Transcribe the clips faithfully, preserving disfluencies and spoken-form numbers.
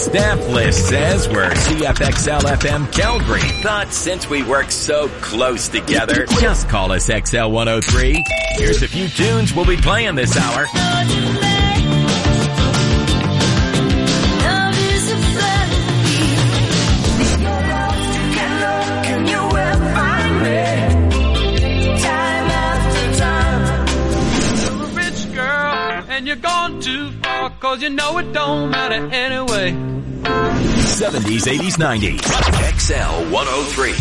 Staff list says we're C F X L F M Calgary, but since we work so close together, just call us X L one oh three. Here's a few tunes we'll be playing this hour. You're gone too far, cause you know it don't matter anyway. seventies, eighties, nineties. X L one oh three.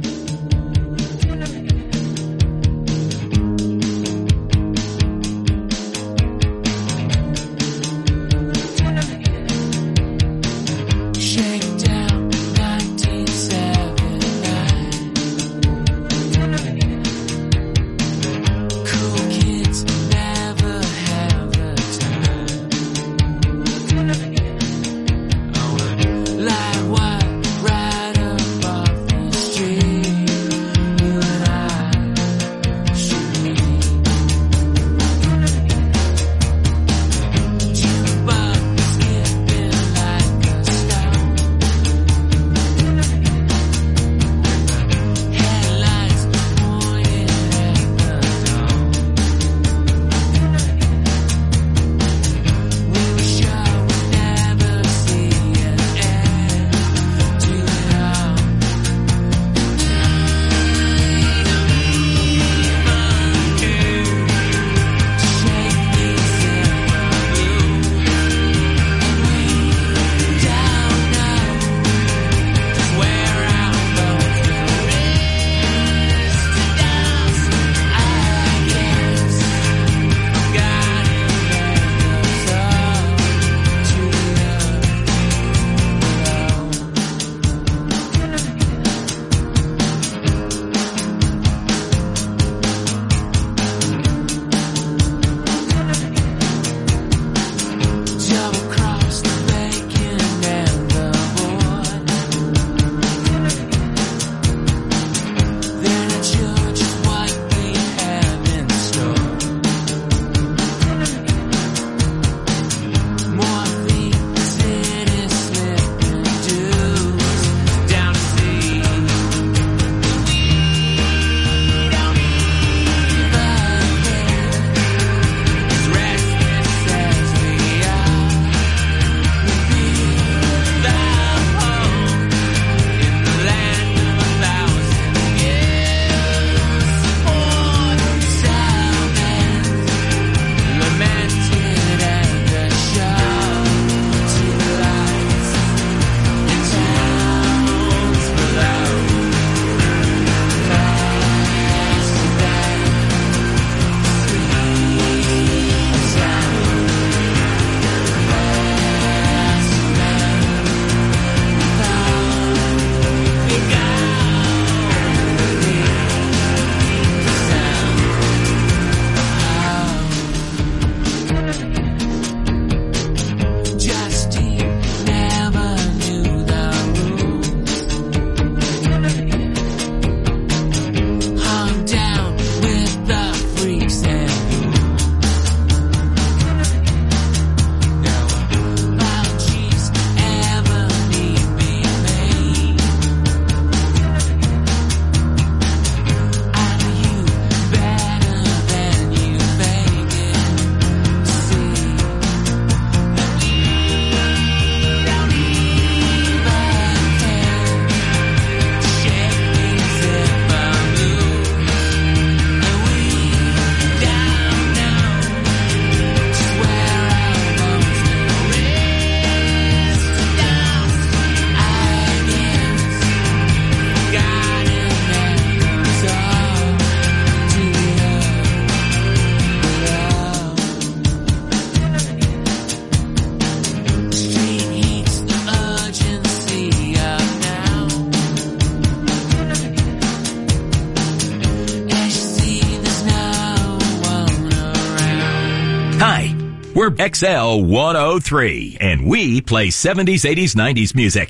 We're X L one oh three, and we play seventies, eighties, nineties music.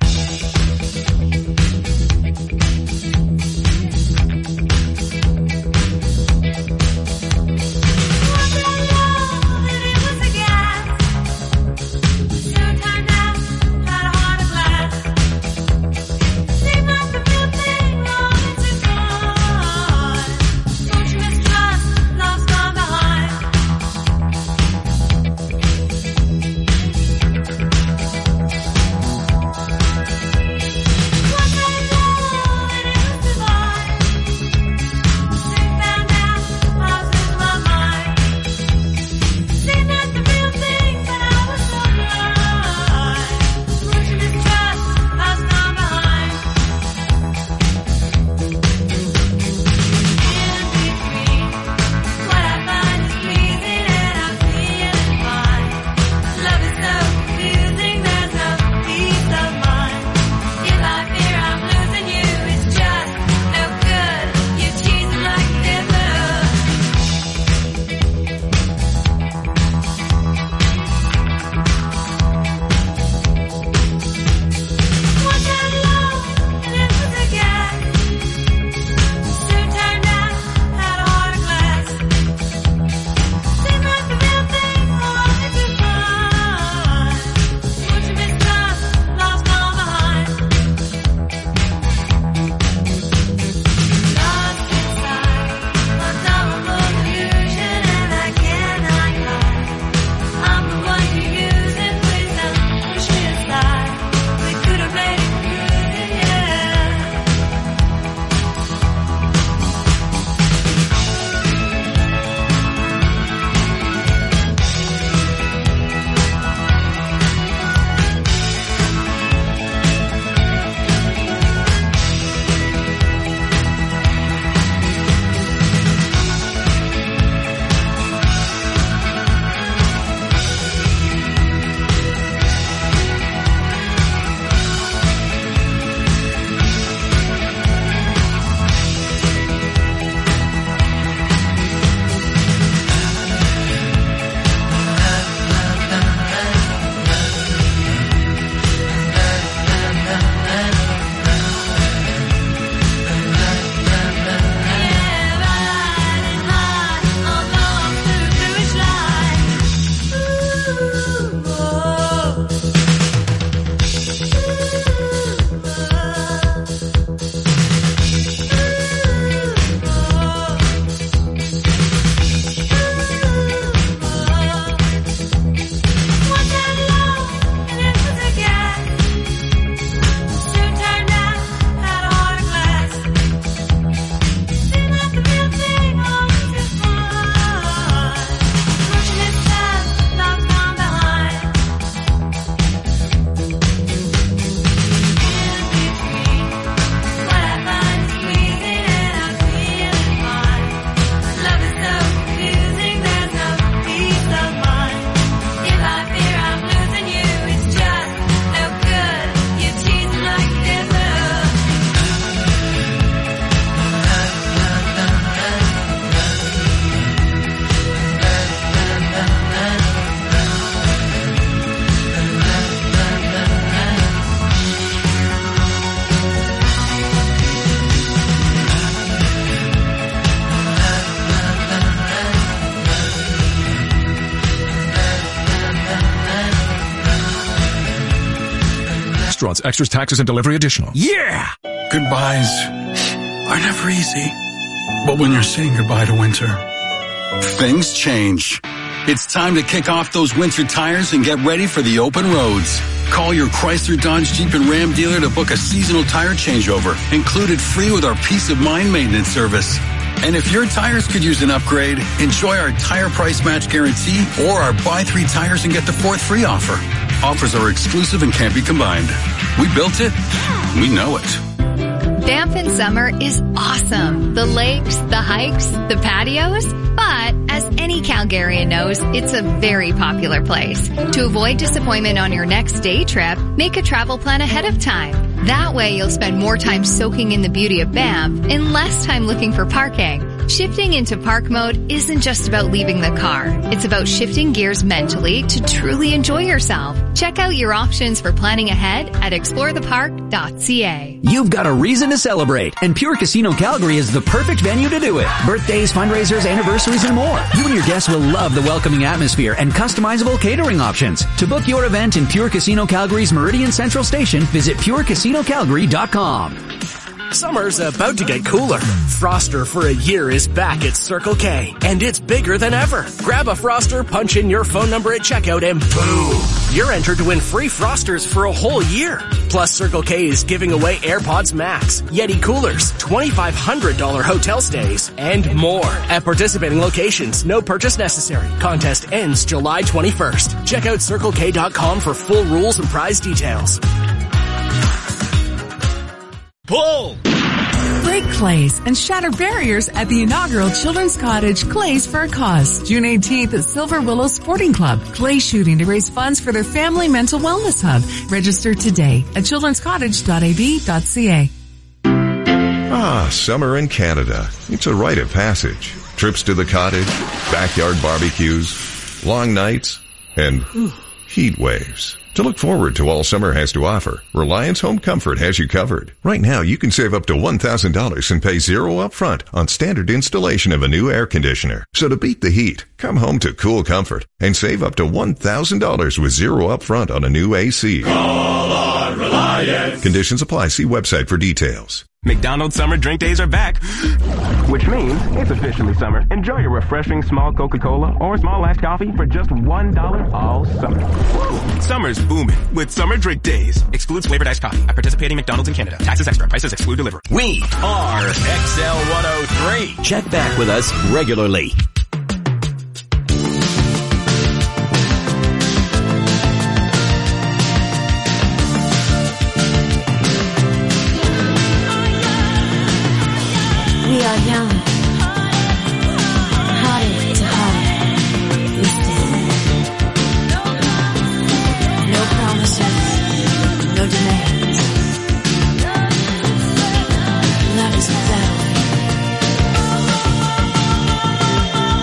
Turned out, tried to restaurants. Extras, taxes, and delivery additional. Yeah! Goodbyes are never easy. But when you're saying goodbye to winter, things change. It's time to kick off those winter tires and get ready for the open roads. Call your Chrysler, Dodge, Jeep, and Ram dealer to book a seasonal tire changeover, included free with our Peace of Mind maintenance service. And if your tires could use an upgrade, enjoy our tire price match guarantee or our buy three tires and get the fourth free offer. Offers are exclusive and can't be combined. We built it. We know it. Banff in summer is awesome. The lakes, the hikes, the patios. But as any Calgarian knows, it's a very popular place. To avoid disappointment on your next day trip, make a travel plan ahead of time. That way you'll spend more time soaking in the beauty of Banff and less time looking for parking. Shifting into park mode isn't just about leaving the car. It's about shifting gears mentally to truly enjoy yourself. Check out your options for planning ahead at explore the park dot c a. You've got a reason to celebrate, and Pure Casino Calgary is the perfect venue to do it. Birthdays, fundraisers, anniversaries, and more. You and your guests will love the welcoming atmosphere and customizable catering options. To book your event in Pure Casino Calgary's Meridian Central Station, visit pure casino calgary dot com. Summer's about to get cooler. Froster for a year is back at Circle K, and it's bigger than ever. Grab a Froster, punch in your phone number at checkout, and boom! You're entered to win free Frosters for a whole year. Plus, Circle K is giving away AirPods Max, Yeti coolers, twenty-five hundred dollars hotel stays, and more. At participating locations, no purchase necessary. Contest ends July twenty-first. Check out circle k dot com for full rules and prize details. Pull! Break clays and shatter barriers at the inaugural Children's Cottage Clays for a Cause. June eighteenth at Silver Willow Sporting Club. Clay shooting to raise funds for their family mental wellness hub. Register today at children's cottage dot a b dot c a. Ah, summer in Canada. It's a rite of passage. Trips to the cottage, backyard barbecues, long nights, and heat waves. To look forward to all summer has to offer, Reliance Home Comfort has you covered. Right now, you can save up to one thousand dollars and pay zero upfront on standard installation of a new air conditioner. So to beat the heat, come home to cool comfort and save up to one thousand dollars with zero upfront on a new A C. Call on Reliance. Conditions apply. See website for details. McDonald's Summer Drink Days are back, which means it's officially summer. Enjoy your refreshing small Coca-Cola or small iced coffee for just one dollar all summer. Summer's booming with Summer Drink Days. Excludes flavored iced coffee at participating McDonald's in Canada. Taxes extra. Prices exclude delivery. We are X L one oh three. Check back with us regularly. We are young, hearted to heart, we stand. No promises, no demands. Love is a battle.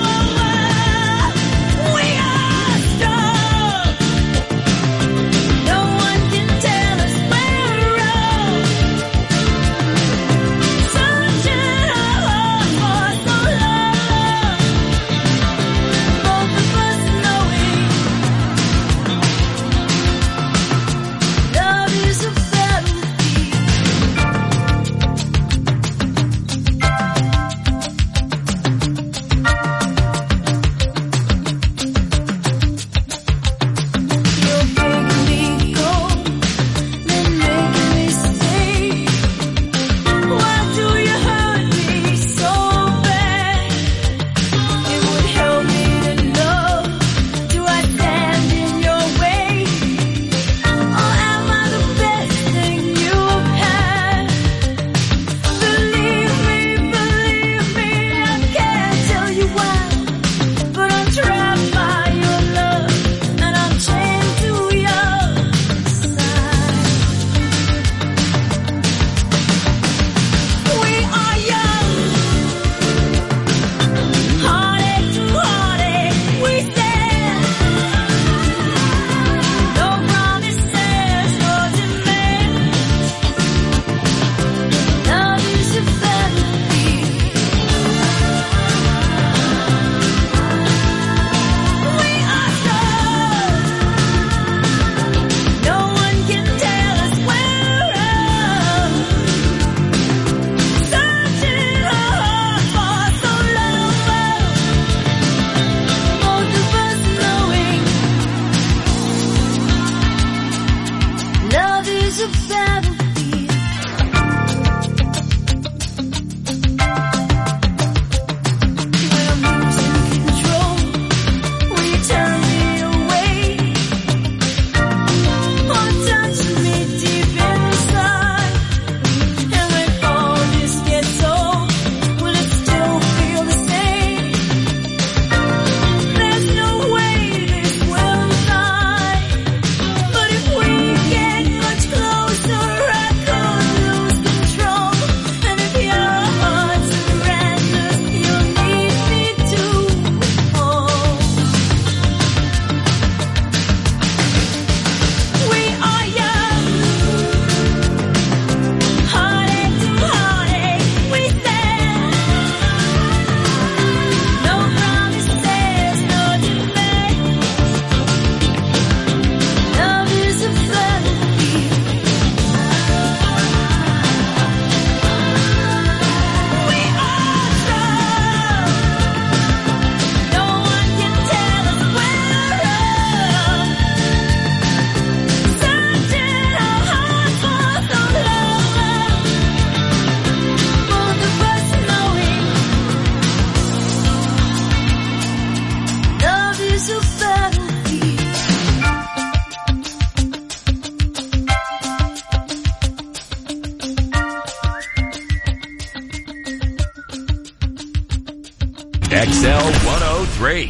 X L one oh three.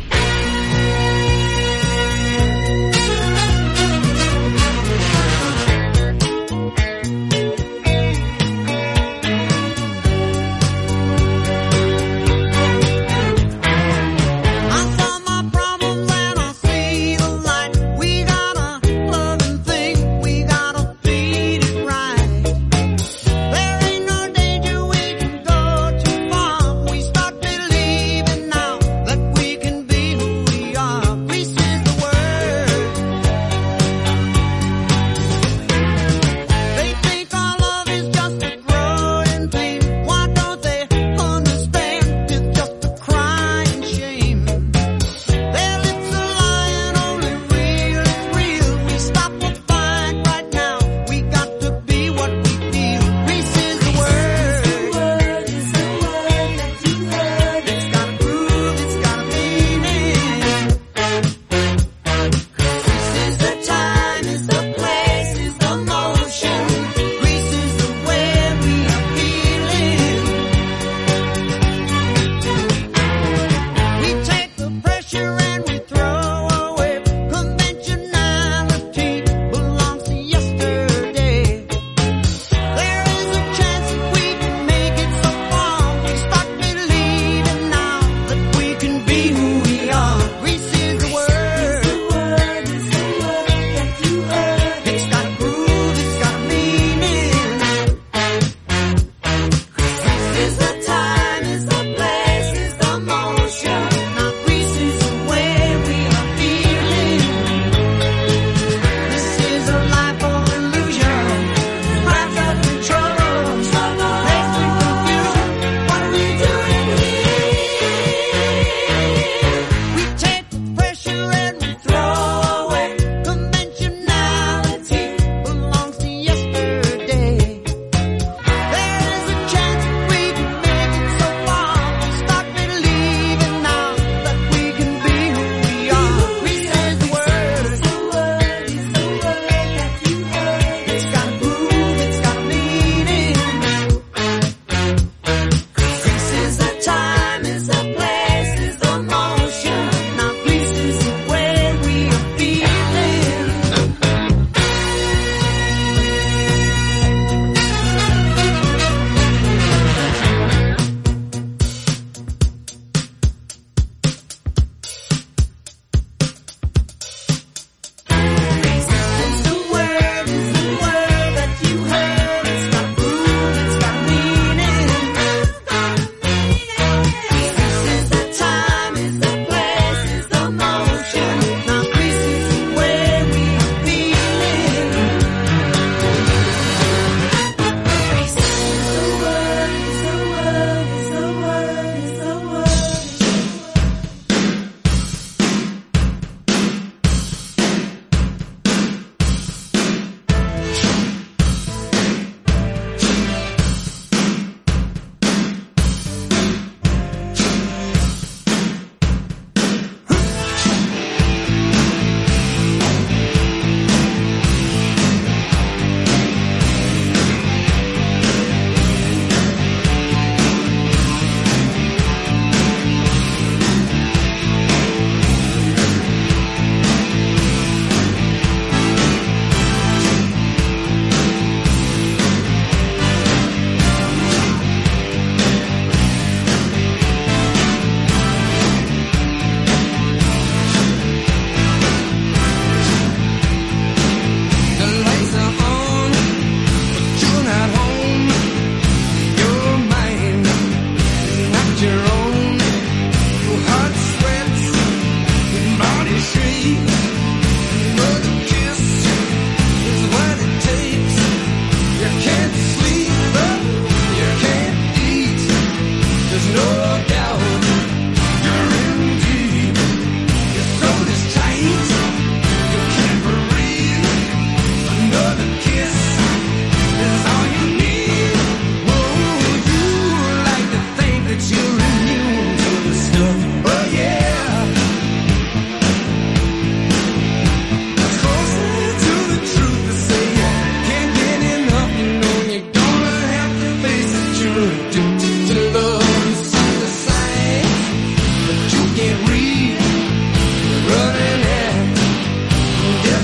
We can be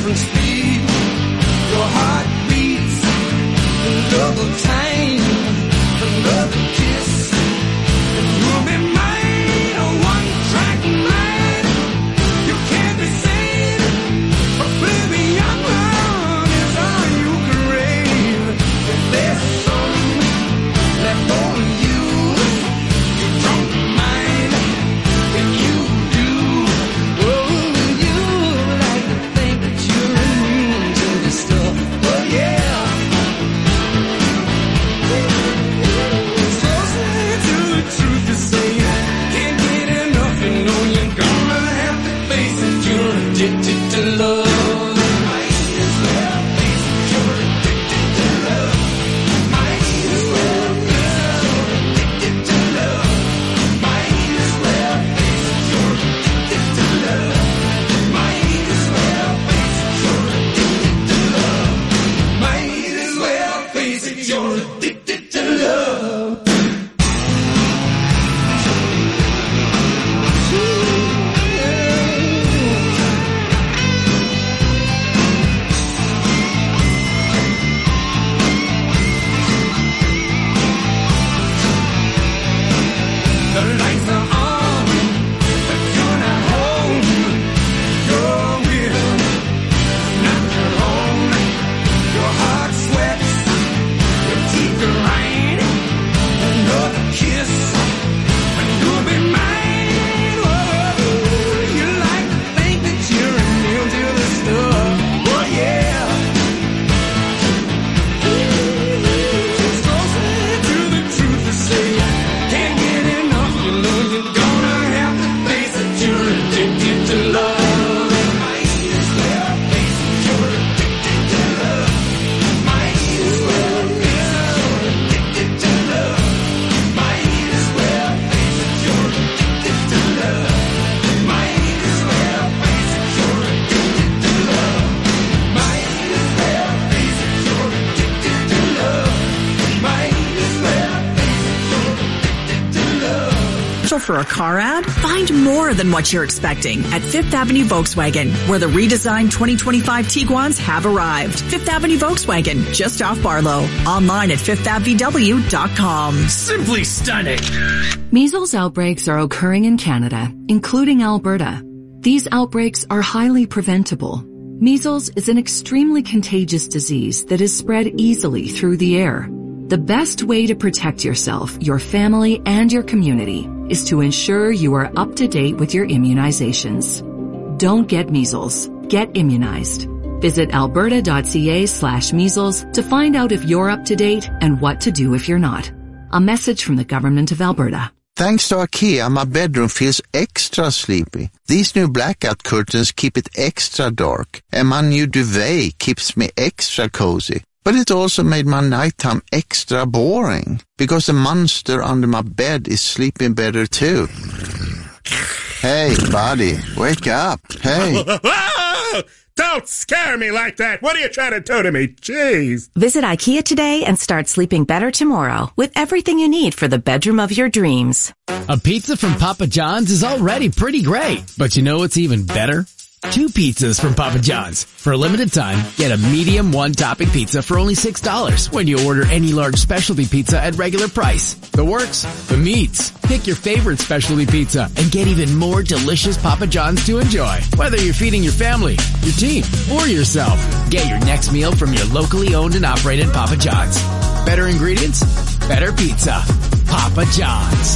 different speed. Your heart beats another time, another kiss, and you'll be mine, a one-track mind. You can't be sane, but baby, your love is all you crave. If there's some left on you, you don't mind. If you do, oh, you like to think that you're immune to this stuff. Oh yeah. It's so sad to the truth to say, can't get enough. You know you're gonna have to face it. You're addicted to love. Might as well face it. You're addicted to love. Might as well face it. You're addicted to love. Might as well face it. You're addicted to love. Might as well face it. You're addicted to love. Might as well face it. You're addicted to love. The lights are on, but you're not home. You're with, not your own. Your heart sweats, your teeth grind. Another kiss, and you'll be mine. Whoa, you like to think that you're immune to the stuff. Oh yeah. It's so sad to the truth to say, can't get enough. You know you're gonna have to face it. You're addicted to love. Might as well face it. You're addicted to love. Might as well face it. You're addicted to love. Might as well face it. You're addicted to love. Might as well face it. You're addicted to love. Might as well face it. You're addicted to love. Might as well face it. You're addicted to love. For a car ad? Find more than what you're expecting at Fifth Avenue Volkswagen, where the redesigned twenty twenty-five Tiguans have arrived. Fifth Avenue Volkswagen, just off Barlow. Online at fifth av v w dot com. Simply stunning. Measles outbreaks are occurring in Canada, including Alberta. These outbreaks are highly preventable. Measles is an extremely contagious disease that is spread easily through the air. The best way to protect yourself, your family, and your community is to ensure you are up to date with your immunizations. Don't get measles. Get immunized. Visit alberta.ca slash measles to find out if you're up to date and what to do if you're not. A message from the Government of Alberta. Thanks to IKEA, my bedroom feels extra sleepy. These new blackout curtains keep it extra dark, and my new duvet keeps me extra cozy. But it also made my nighttime extra boring, because the monster under my bed is sleeping better too. Hey, buddy, wake up. Hey. Don't scare me like that. What are you trying to do to me? Jeez. Visit IKEA today and start sleeping better tomorrow with everything you need for the bedroom of your dreams. A pizza from Papa John's is already pretty great, but you know what's even better? Two pizzas from Papa John's. For a limited time, get a medium one-topping pizza for only six dollars when you order any large specialty pizza at regular price. The works, the meats. Pick your favorite specialty pizza and get even more delicious Papa John's to enjoy. Whether you're feeding your family, your team, or yourself, get your next meal from your locally owned and operated Papa John's. Better ingredients, better pizza. Papa John's.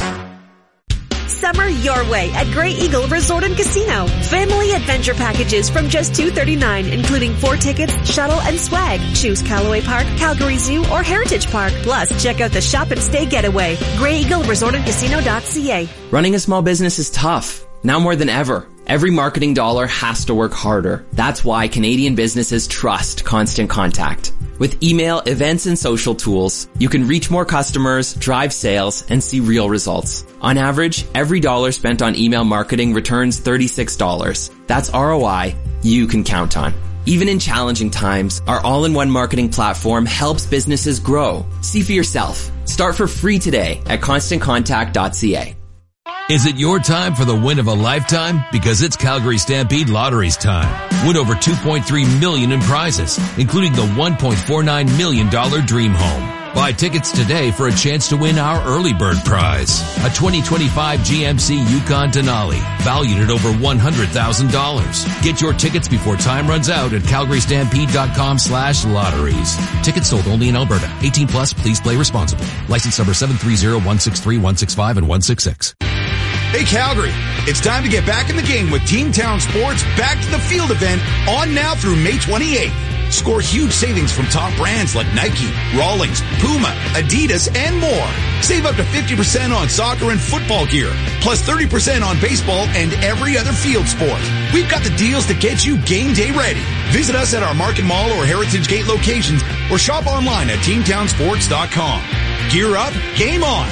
Summer your way at Grey Eagle Resort and Casino. Family adventure packages from just two hundred thirty-nine dollars, including four tickets, shuttle, and swag. Choose Callaway Park, Calgary Zoo, or Heritage Park. Plus, check out the Shop and Stay Getaway. Grey Eagle Resort and Casino dot c a. Running a small business is tough. Now more than ever. Every marketing dollar has to work harder. That's why Canadian businesses trust Constant Contact. With email, events, and social tools, you can reach more customers, drive sales, and see real results. On average, every dollar spent on email marketing returns thirty-six dollars. That's R O I you can count on. Even in challenging times, our all-in-one marketing platform helps businesses grow. See for yourself. Start for free today at constant contact dot c a. Is it your time for the win of a lifetime? Because it's Calgary Stampede Lottery's time. Win over two point three million dollars in prizes, including the one point four nine million dollars Dream Home. Buy tickets today for a chance to win our early bird prize, a twenty twenty-five G M C Yukon Denali, valued at over one hundred thousand dollars. Get your tickets before time runs out at calgarystampede.com slash lotteries. Tickets sold only in Alberta. eighteen plus, please play responsibly. License number seven three zero one six three one six five and one six six. Hey Calgary, it's time to get back in the game with Team Town Sports Back to the Field event on now through May twenty-eighth. Score huge savings from top brands like Nike, Rawlings, Puma, Adidas, and more. Save up to fifty percent on soccer and football gear, plus thirty percent on baseball and every other field sport. We've got the deals to get you game day ready. Visit us at our Market Mall or Heritage Gate locations or shop online at team town sports dot com. Gear up, game on.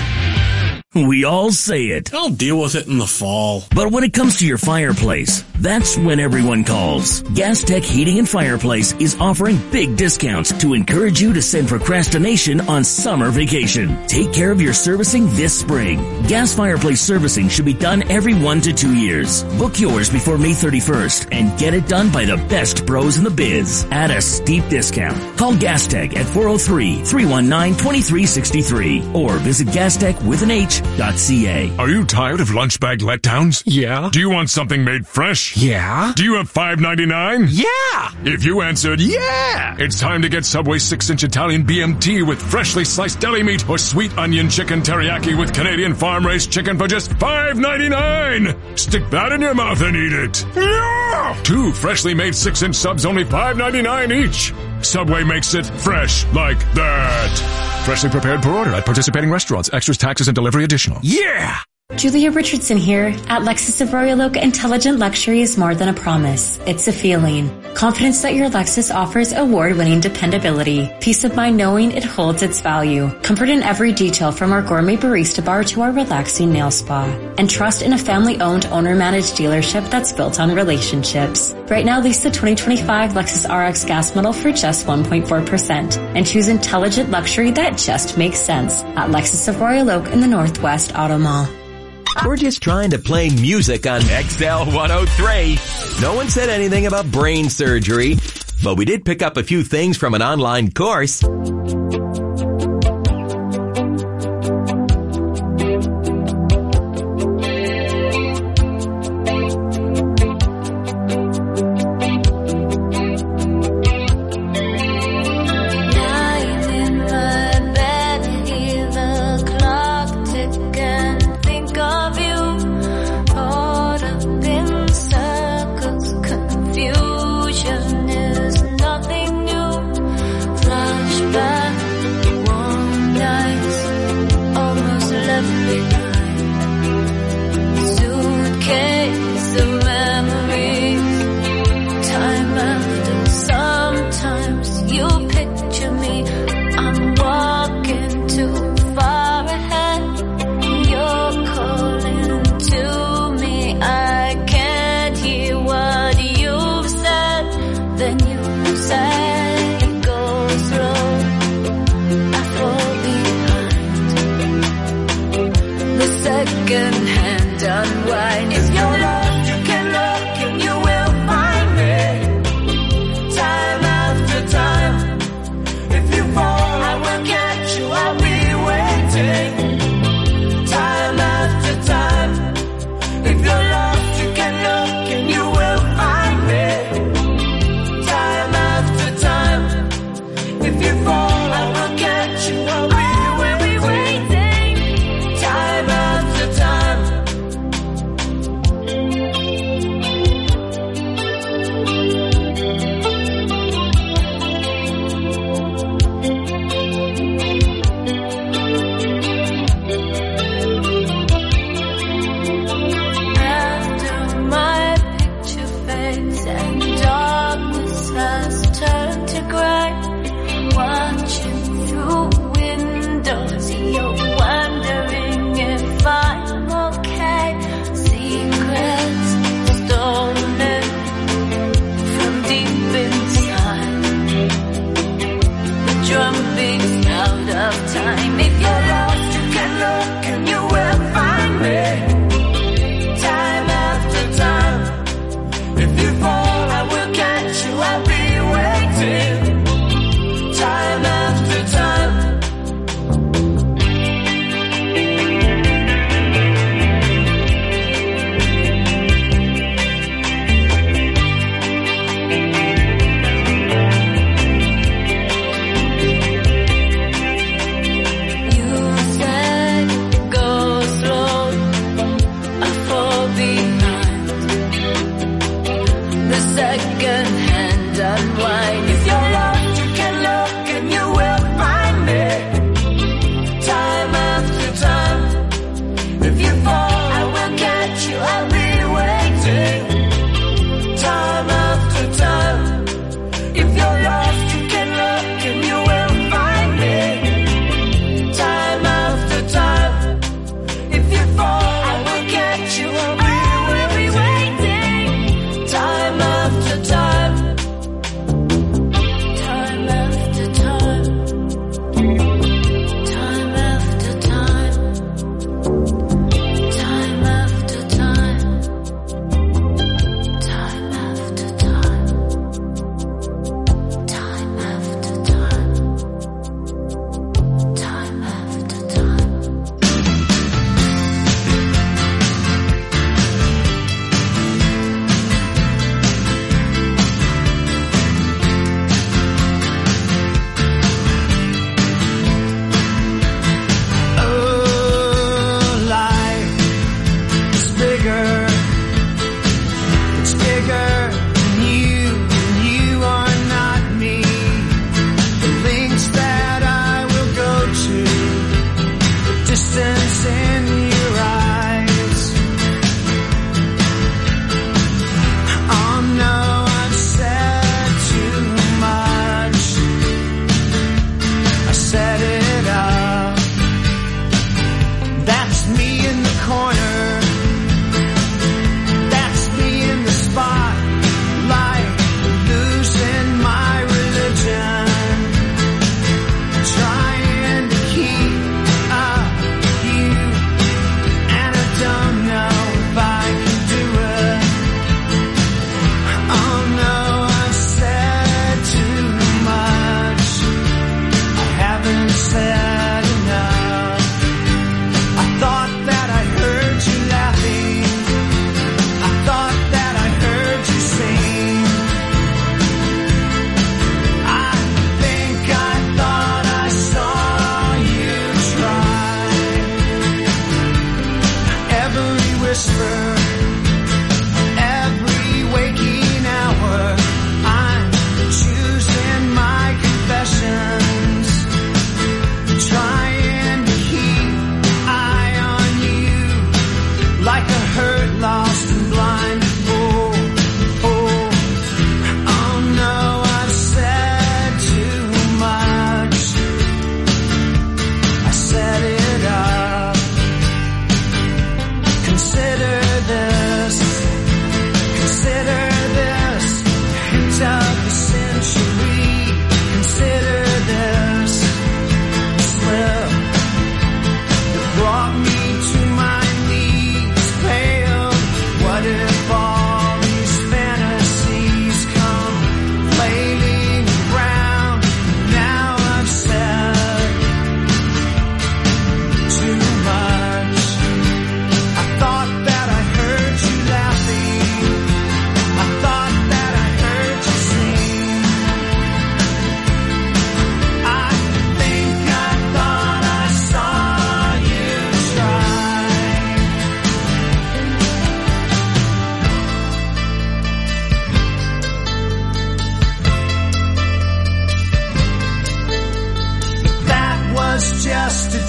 We all say it. I'll deal with it in the fall. But when it comes to your fireplace, that's when everyone calls. GasTech Heating and Fireplace is offering big discounts to encourage you to send procrastination on summer vacation. Take care of your servicing this spring. Gas fireplace servicing should be done every one to two years. Book yours before May thirty-first and get it done by the best pros in the biz at a steep discount. Call GasTech at four oh three, three one nine, two three six three or visit GasTech with an H. .ca. Are you tired of lunch bag letdowns? Yeah. Do you want something made fresh? Yeah. Do you have five ninety-nine? Yeah. If you answered yeah, it's time to get Subway six inch Italian B M T with freshly sliced deli meat or sweet onion chicken teriyaki with Canadian farm-raised chicken for just five ninety-nine. Stick that in your mouth and eat it. Yeah. Two freshly made six inch subs, only five ninety-nine each. Subway makes it fresh like that. Freshly prepared per order at participating restaurants. Extras, taxes, and delivery additional. Yeah! Julia Richardson here. At Lexus of Royal Oak, intelligent luxury is more than a promise. It's a feeling. Confidence that your Lexus offers award-winning dependability. Peace of mind knowing it holds its value. Comfort in every detail from our gourmet barista bar to our relaxing nail spa. And trust in a family-owned, owner-managed dealership that's built on relationships. Right now, lease the twenty twenty-five Lexus R X gas model for just one point four percent. And choose intelligent luxury that just makes sense at Lexus of Royal Oak in the Northwest Auto Mall. We're just trying to play music on X L one oh three. No one said anything about brain surgery, but we did pick up a few things from an online course. Time after time.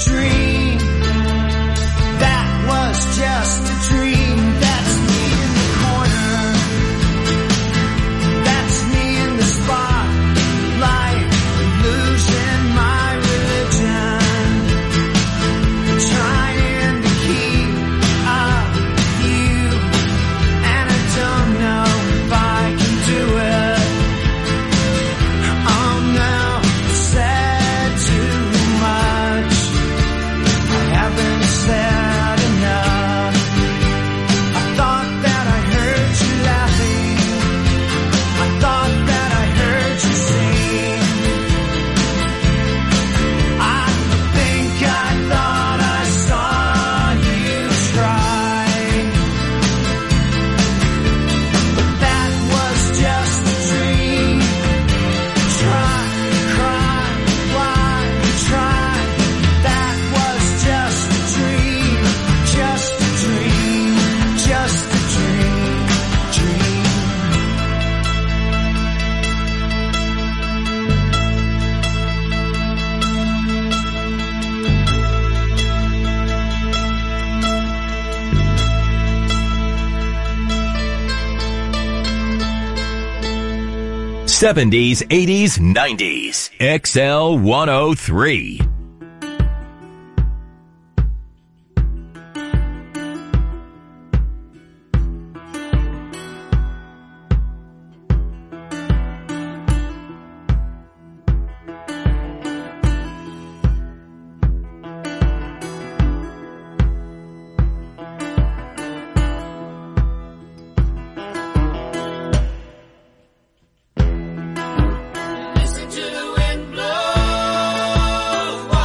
dream. That was just a dream. That's me in the corner. That's me in the spotlight, losing my religion, trying to keep up with you, and I don't know if I can do it. Oh no, I said too much. I haven't said enough. I thought that I heard you laughing. I thought that I heard you sing. I think I thought I saw you try, but that was just a dream. Try, cry, why try? That was just a dream, just a dream, just a dream, dream. seventies, eighties, nineties. X L one oh three. Listen to the wind blow.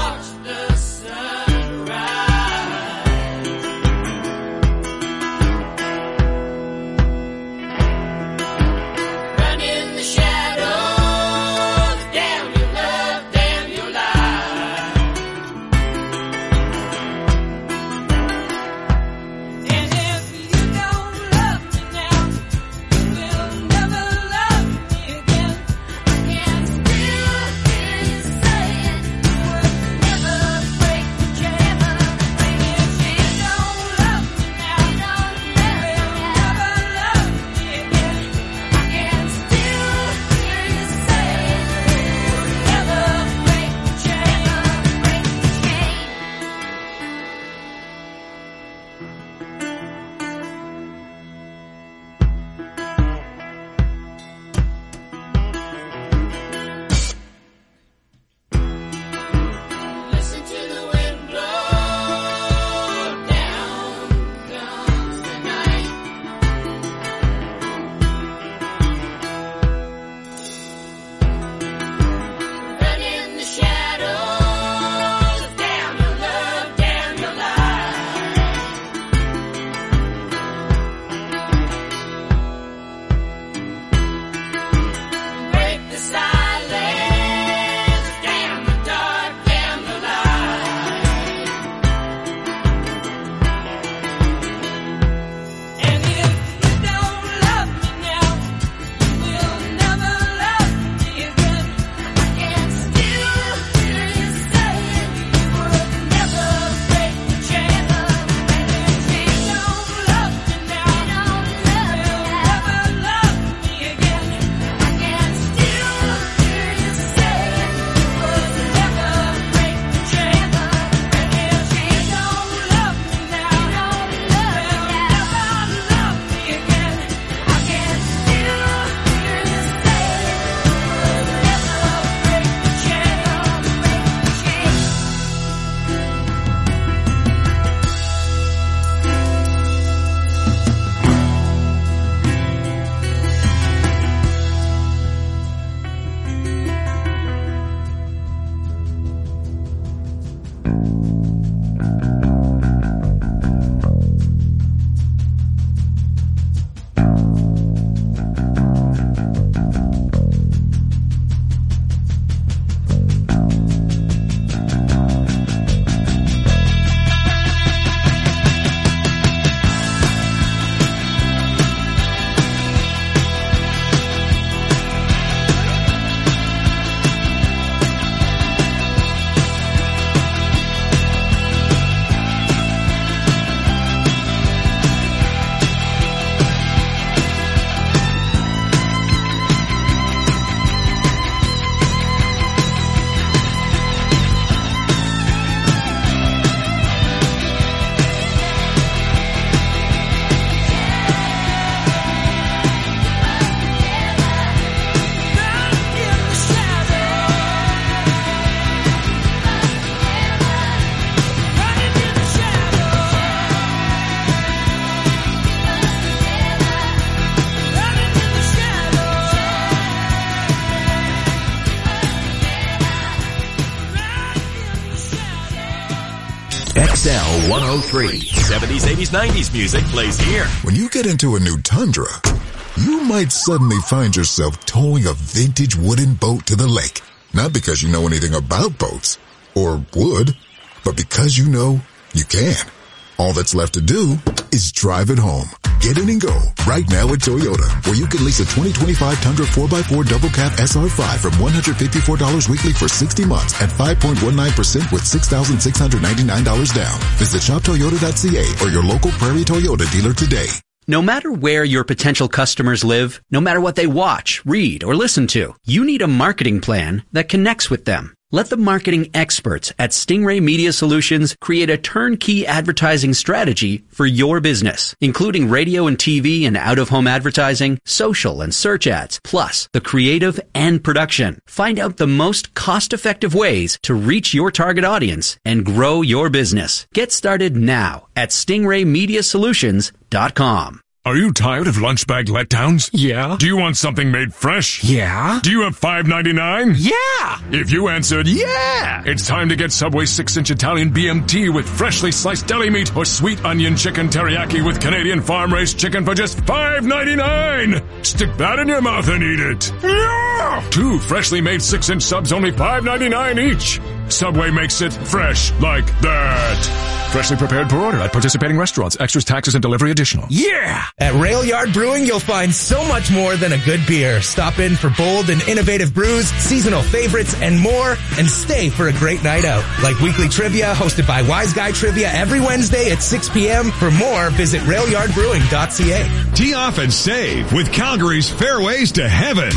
X L one oh three. seventies, eighties, nineties music plays here. When you get into a new Tundra, you might suddenly find yourself towing a vintage wooden boat to the lake. Not because you know anything about boats, or would, but because you know you can. All that's left to do is drive it home. Get in and go right now at Toyota, where you can lease a twenty twenty-five Tundra four by four Double Cab S R five from one hundred fifty-four dollars weekly for sixty months at five point one nine percent with six thousand six hundred ninety-nine dollars down. Visit shop toyota dot c a or your local Prairie Toyota dealer today. No matter where your potential customers live, no matter what they watch, read, or listen to, you need a marketing plan that connects with them. Let the marketing experts at Stingray Media Solutions create a turnkey advertising strategy for your business, including radio and T V and out-of-home advertising, social and search ads, plus the creative and production. Find out the most cost-effective ways to reach your target audience and grow your business. Get started now at stingray media solutions dot com. Are you tired of lunch bag letdowns? Yeah. Do you want something made fresh? Yeah. Do you have five ninety-nine? Yeah. If you answered yeah, it's time to get Subway six inch Italian B M T with freshly sliced deli meat or sweet onion chicken teriyaki with Canadian farm-raised chicken for just five ninety-nine. Stick that in your mouth and eat it. Yeah. Two freshly made six inch subs, only five ninety-nine each. Subway makes it fresh like that. Freshly prepared per order at participating restaurants. Extras, taxes, and delivery additional. Yeah! At Rail Yard Brewing, you'll find so much more than a good beer. Stop in for bold and innovative brews, seasonal favorites, and more, and stay for a great night out. Like weekly trivia hosted by Wise Guy Trivia every Wednesday at six p.m. For more, visit rail yard brewing dot c a. Tee off and save with Calgary's Fairways to Heaven.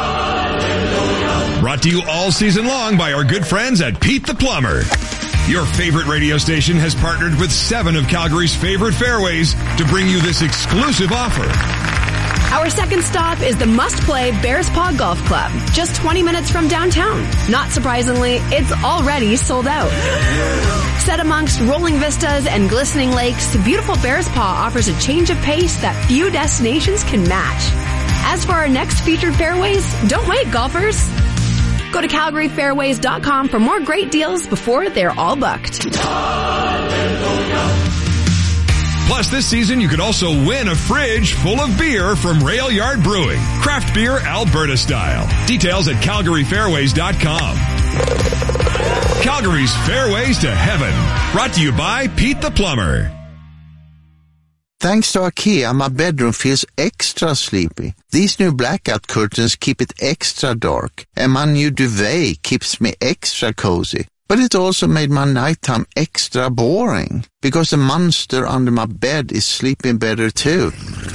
Hallelujah. Brought to you all season long by our good friends at Pete the Plumber. Your favorite radio station has partnered with seven of Calgary's favorite fairways to bring you this exclusive offer. Our second stop is the must-play Bears Paw Golf Club, just twenty minutes from downtown. Not surprisingly, it's already sold out. Set amongst rolling vistas and glistening lakes, beautiful Bears Paw offers a change of pace that few destinations can match. As for our next featured fairways, don't wait, golfers. Go to calgary fairways dot com for more great deals before they're all booked. Plus, this season, you could also win a fridge full of beer from Rail Yard Brewing. Craft beer Alberta style. Details at calgary fairways dot com. Calgary's Fairways to Heaven. Brought to you by Pete the Plumber. Thanks to IKEA, my bedroom feels extra sleepy. These new blackout curtains keep it extra dark, and my new duvet keeps me extra cozy. But it also made my nighttime extra boring, because the monster under my bed is sleeping better too.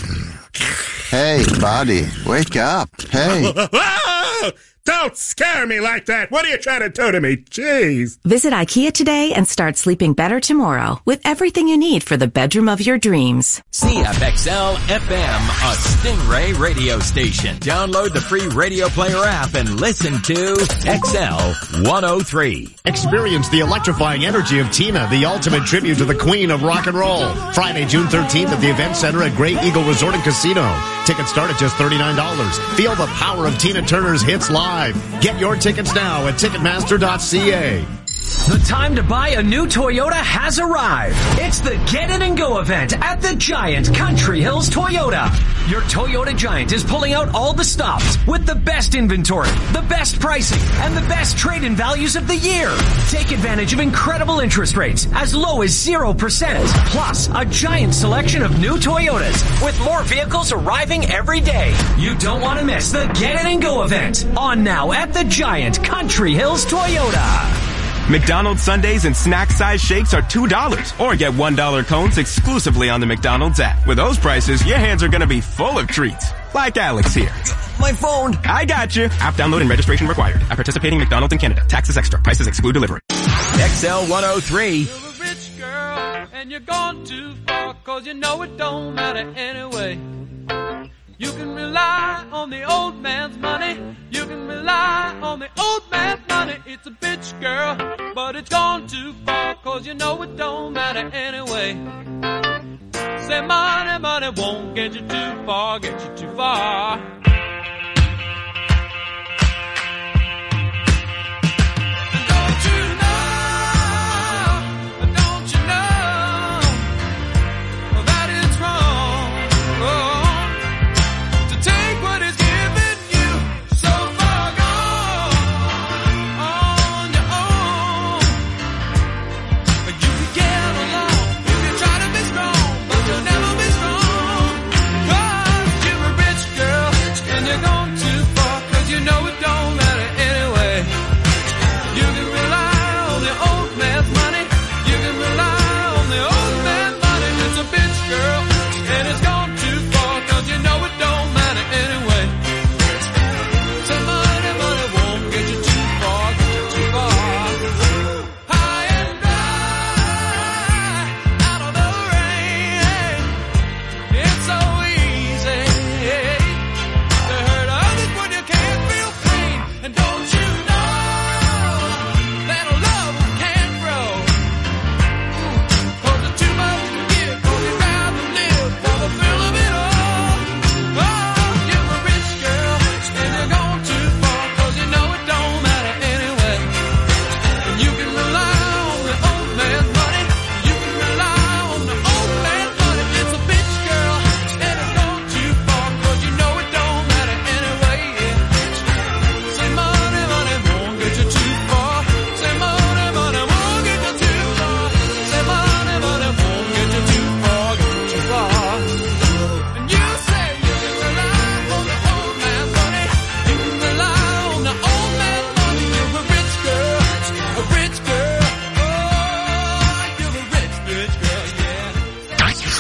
Hey, buddy, wake up. Hey. Don't scare me like that. What are you trying to do to me? Jeez. Visit IKEA today and start sleeping better tomorrow with everything you need for the bedroom of your dreams. C F X L F M, a Stingray radio station. Download the free Radio Player app and listen to X L one oh three. Experience the electrifying energy of Tina, the ultimate tribute to the queen of rock and roll. Friday, June thirteenth at the Event Center at Great Eagle Resort and Casino. Tickets start at just thirty-nine dollars. Feel the power of Tina Turner's hits live. Get your tickets now at ticketmaster dot c a. The time to buy a new Toyota has arrived. It's the Get In and Go event at the Giant Country Hills Toyota. Your Toyota Giant is pulling out all the stops with the best inventory, the best pricing, and the best trade-in values of the year. Take advantage of incredible interest rates as low as zero percent. Plus, a giant selection of new Toyotas with more vehicles arriving every day. You don't want to miss the Get In and Go event. On now at the Giant Country Hills Toyota. McDonald's sundaes and snack-size shakes are two dollars, or get one dollar cones exclusively on the McDonald's app. With those prices, your hands are going to be full of treats. Like Alex here. My phone. I got you. App download and registration required. At participating McDonald's in Canada. Taxes extra. Prices exclude delivery. X L one oh three. You're a rich girl, and you're gone too far, cause you know it don't matter anyway. You can rely on the old man's money. You can rely on the old man's money. It's a bitch, girl, but it's gone too far, cause you know it don't matter anyway. Say money, money won't get you too far, get you too far. And don't you know, don't you know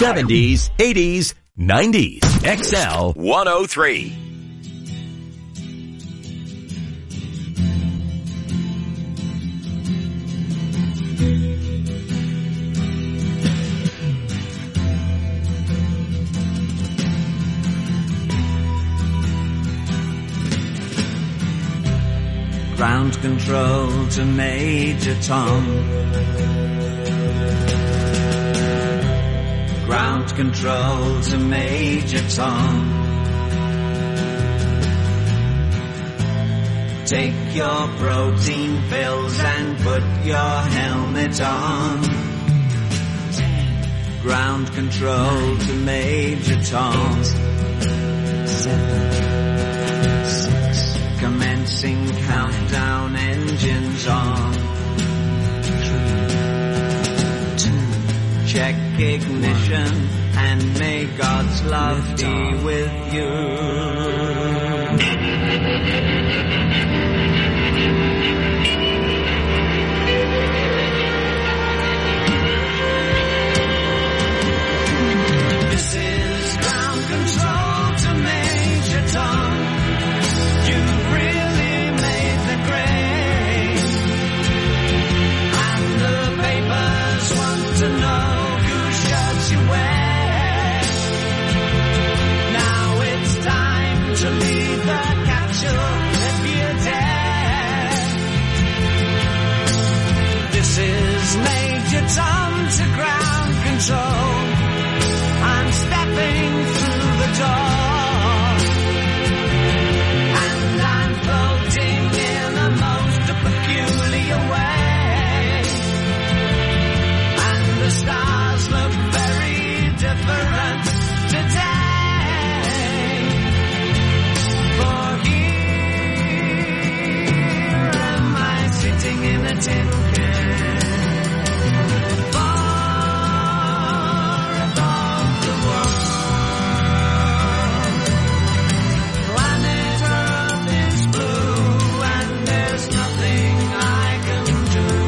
seventies, eighties, nineties. X L one oh three. Ground control to Major Tom. Ground control to Major Tom. Take your protein pills and put your helmet on. Ground control to Major Tom. Seven. Commencing countdown, engines on. Three, two, check ignition, and may God's love be with you. This is ground control to Major Tom. To know whose shirts you wear. Now it's time to leave the capsule if you dare. This is Major Tom to ground control. I'm stepping through the door, and I'm floating in a most peculiar way. The stars look very different today. For here am I sitting in a tin can, far above the world. Planet Earth is blue and there's nothing I can do.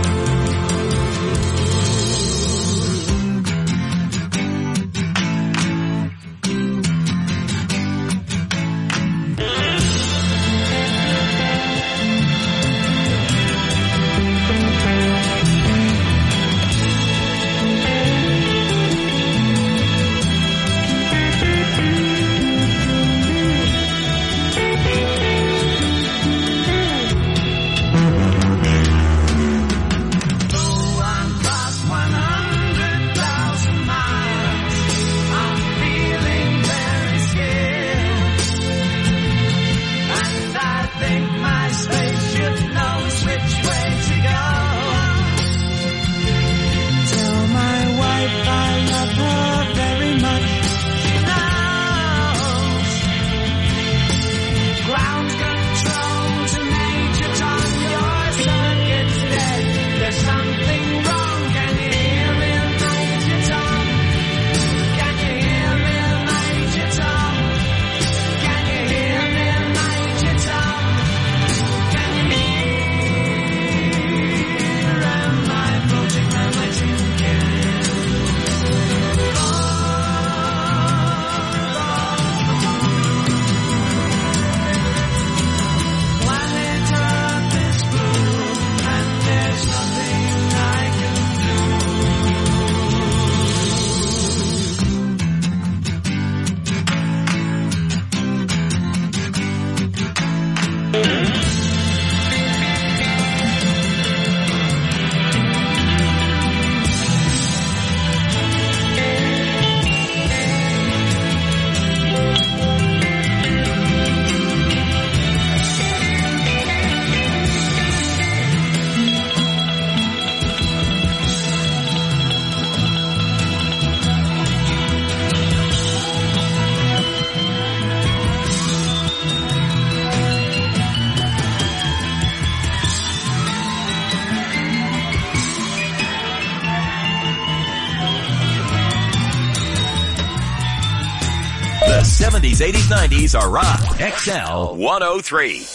seventies, eighties, nineties are on X L one oh three.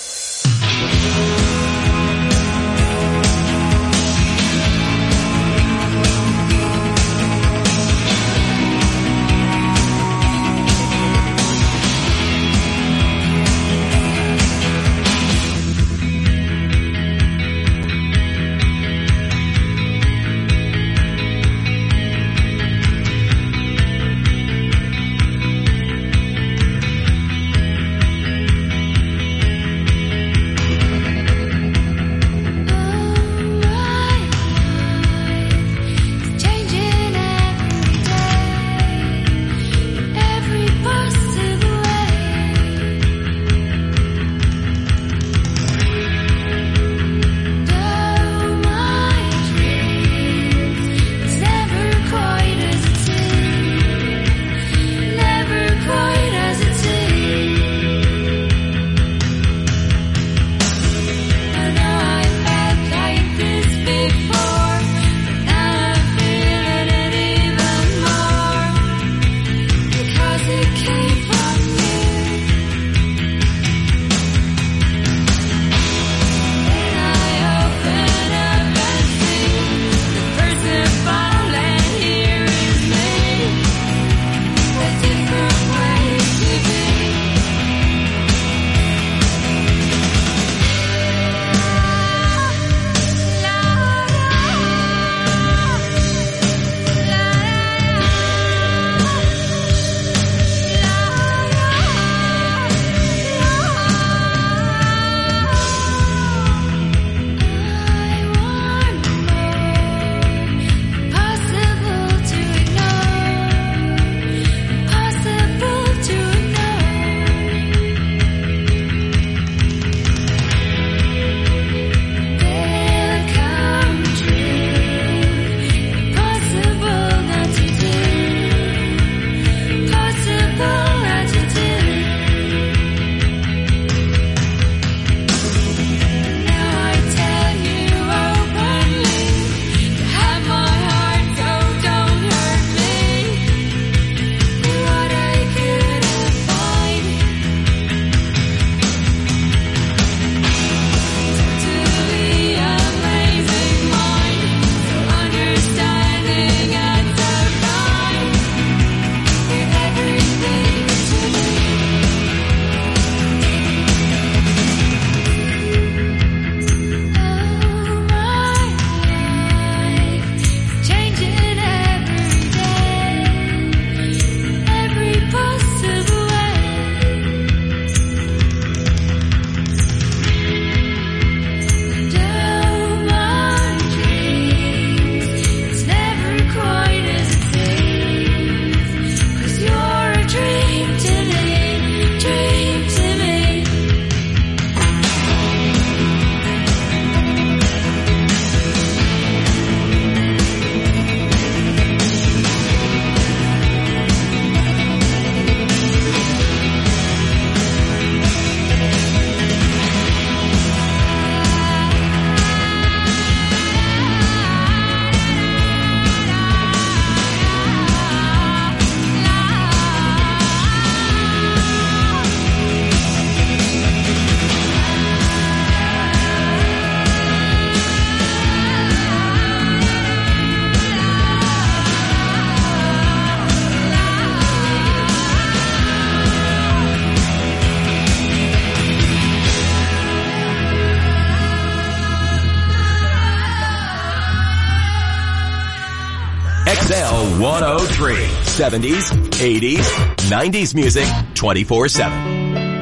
X L one oh three. seventies, eighties, nineties music twenty-four seven.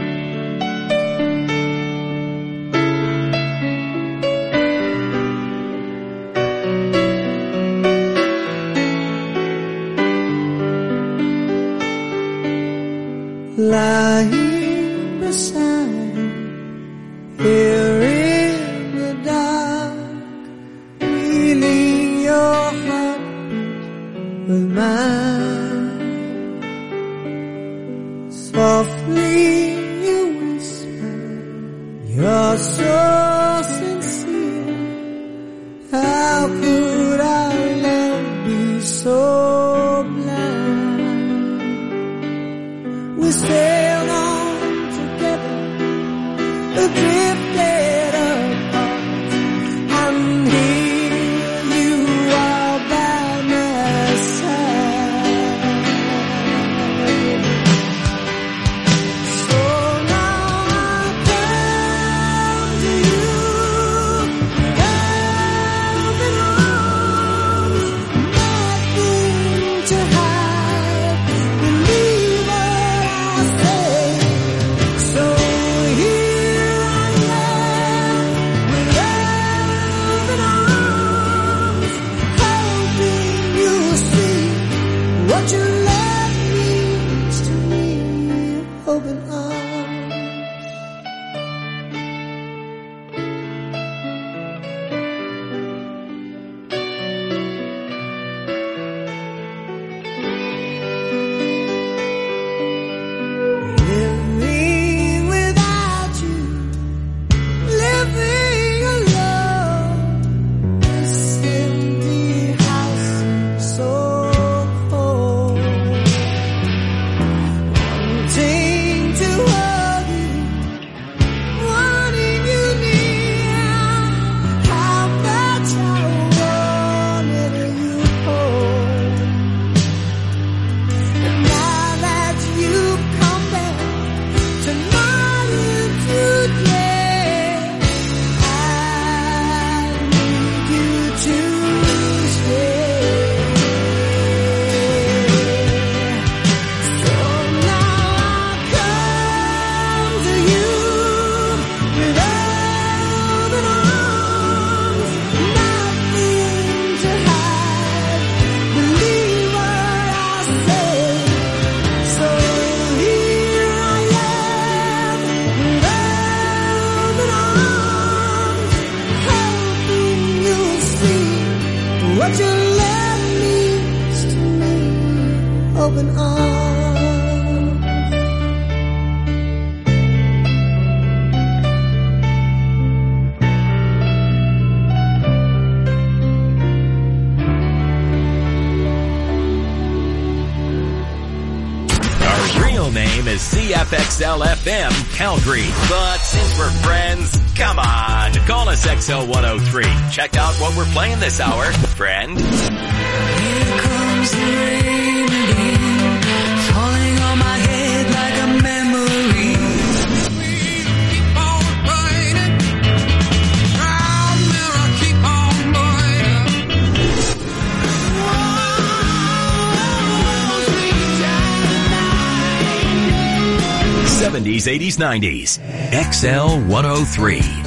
Lying beside, here in the dark, feeling your heart with mine. Softly you whisper, you're so sincere. How could our love be so blind? We sailed on together, drifted apart, and here you are by my side. So now I come to you, open arms, nothing to hide. Believe what I say. So here I am, with open arms, hoping you'll see what your love means to me. Open arms. Living without you, living alone, this empty house seems so cold. Wanting to hug you, wanting you near, how much I wanted you hold. And now that you've come back tonight and today, I need you to stay. So now I come to you with open arms, nothing to hide. Believe what I say. So here I am, with open arms, hoping you'll see what your love means to me. Open arms. Our real name is C F X L F M Calgary. But since we're friends, come on, call us X L one oh three. Check out what we're playing this hour, friend. Here comes the rain again, falling on my head like a memory. Keep on burning, proud mirror, keep on burning. Whoa, sweet child. seventies, eighties, nineties. X L one oh three.